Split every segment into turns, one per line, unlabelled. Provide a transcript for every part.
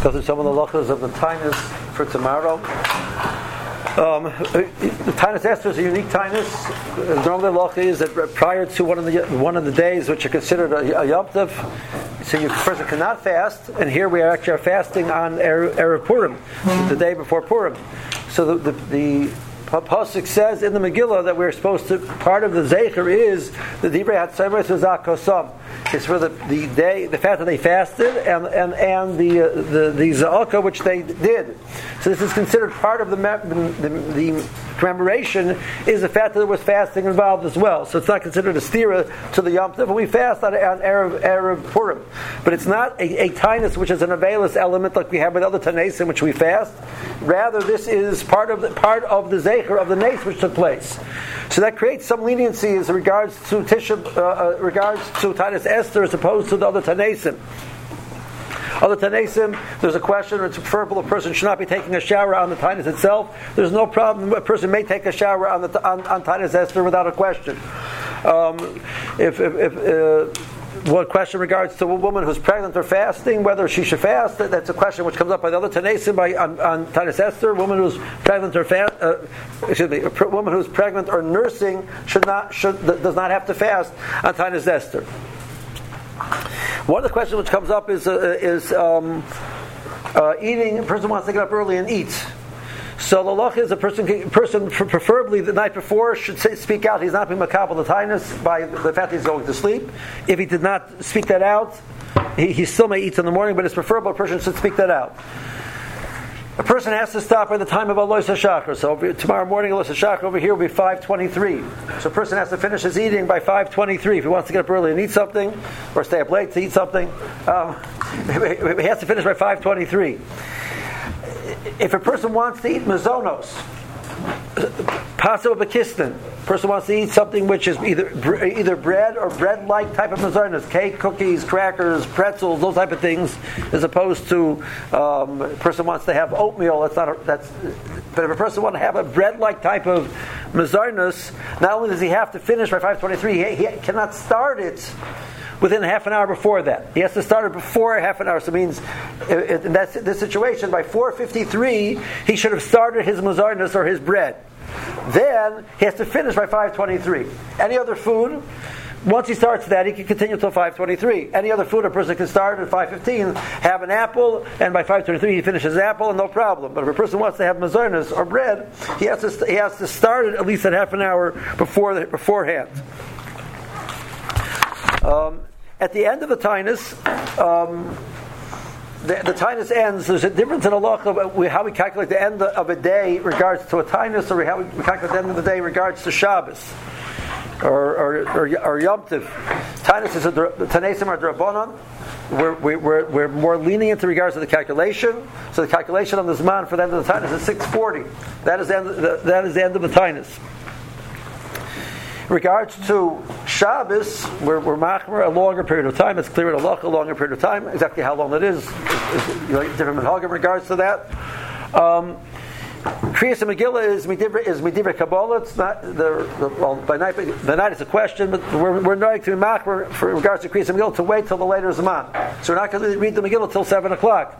Go through some of the halachas of the Tainus for tomorrow. The Tainus Esther is a unique Tainus. Normally, the halacha is that prior to one of the days which are considered a Yom Tov, so the person cannot fast. And here we are fasting on Erev Purim, the day before Purim. So the Pasuk says in the Megillah that we're supposed to, part of the Zecher is the Divrei Hatzeres Zakosam. It's for the day, the fact that they fasted and the Za'aka which they did. So this is considered part of the commemoration, is the fact that there was fasting involved as well. So it's not considered a stira to the Yom Tov, but we fast on Erev Purim. But it's not a tainus which is an availus element like we have with other tanesim which we fast. Rather, this is part of the Zecher of the Nes which took place. So that creates some leniency as regards to Tainus Esther as opposed to the other tanesim. Other Tanesim, there's a question, it's preferable a person should not be taking a shower on the Tainus itself. There's no problem, a person may take a shower on Tainus Esther without a question. What question regards to a woman who's pregnant or fasting, whether she should fast, that's a question which comes up by the other Tanesim on Tainus Esther. A woman who's pregnant or a woman who's pregnant or nursing does not have to fast on Tainus Esther. One of the questions which comes up is eating. A person wants to get up early and eat. So the halach is a person preferably the night before should speak out. He's not being makabel the tainus by the fact that he's going to sleep. If he did not speak that out, he still may eat in the morning, but it's preferable a person should speak that out. A person has to stop by the time of Alois HaShachar. So tomorrow morning, Alois HaShachar over here will be 5:23. So a person has to finish his eating by 5:23. If he wants to get up early and eat something, or stay up late to eat something, he has to finish by 5:23. If a person wants to eat mazonos, Paso Bakistan, person wants to eat something which is either bread or bread-like type of mazonos, cake, cookies, crackers, pretzels, those type of things, as opposed to a person wants to have oatmeal. But if a person wants to have a bread-like type of mazonos, not only does he have to finish by 5:23, he cannot start it within half an hour before that. He has to start it before half an hour. So it means, in this situation, by 4:53, he should have started his mazarnas or his bread. Then, he has to finish by 5:23. Any other food, once he starts that, he can continue until 5:23. Any other food, a person can start at 5:15, have an apple, and by 5:23 he finishes apple, and no problem. But if a person wants to have mazarnas or bread, he has to start it at least at half an hour beforehand. At the end of the Tainus, the Tainus ends. There's a difference in halacha about how we calculate the end of a day in regards to a Tainus, or how we calculate the end of the day in regards to Shabbos or Yom Tov. Tainus is the Tanesim are Drabanan. We're more lenient in regards to the calculation. So the calculation of the Zman for the end of the Tainus is 6:40. That is the end of the Tainus. In regards to Shabbos, we're machmer a longer period of time. It's clear in halacha a longer period of time. Exactly how long it is different minhagim in regards to that. Kriyas Megillah is midivre Kabbalah. It's not by night it's a question, but we're not to be machmer for regards to Kriyas Megillah to wait till the later Zaman. So we're not going to read the Megillah till 7:00.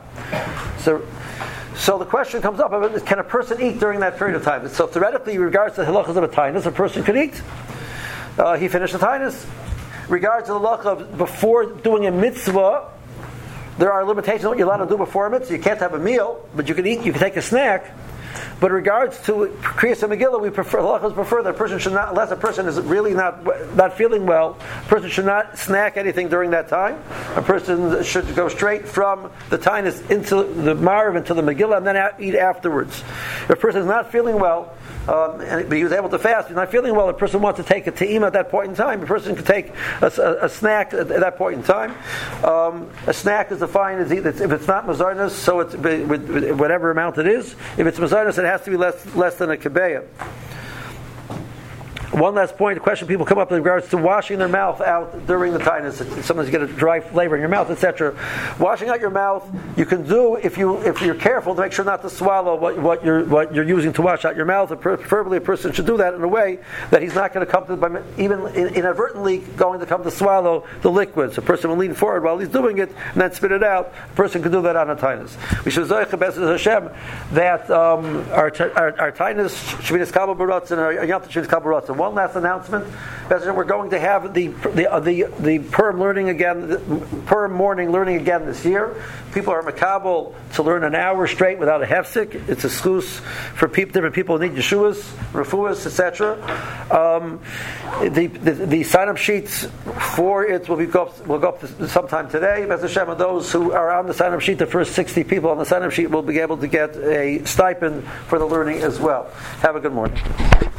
So the question comes up: can a person eat during that period of time? So theoretically, in regards to the halachas of a tainus, a person could eat. He finished the tainus. Regards to the halacha of before doing a mitzvah, there are limitations on what you're allowed to do before a mitzvah. You can't have a meal, but you can eat. You can take a snack. But in regards to Kriyas Megillah, halachas prefer that a person should not, unless a person is really not feeling well, a person should not snack anything during that time. A person should go straight from the tainus into the Marav, into the Megillah, and then eat afterwards. If a person is not feeling well, but he was able to fast, he's not feeling well, a person wants to take a te'ima at that point in time, a person can take a snack at that point in time. A snack is defined as if it's not mazarnas, so it's with whatever amount it is. If it's mazarnas, it has to be less than a kebeya. One last point, a question people come up in regards to washing their mouth out during the tinus. Sometimes you get a dry flavor in your mouth, etc. Washing out your mouth, you can do if you're careful to make sure not to swallow what you're using to wash out your mouth. Preferably, a person should do that in a way that he's not going to come to, even inadvertently, going to come to swallow the liquid. So a person will lean forward while he's doing it and then spit it out. A person can do that on a tinus. We should zoich B'ezras Hashem that our tinus should be this kabel baratz and our yom should be kabel baratz. And one last announcement: we're going to have the Purim learning again, the Purim morning learning again this year. People are makabel to learn an hour straight without a hefsek. It's a schus for different people who need yeshuas, refuas, etc. The sign-up sheets for it will go up sometime today. B'ezras Hashem, and those who are on the sign-up sheet, the first 60 people on the sign-up sheet will be able to get a stipend for the learning as well. Have a good morning.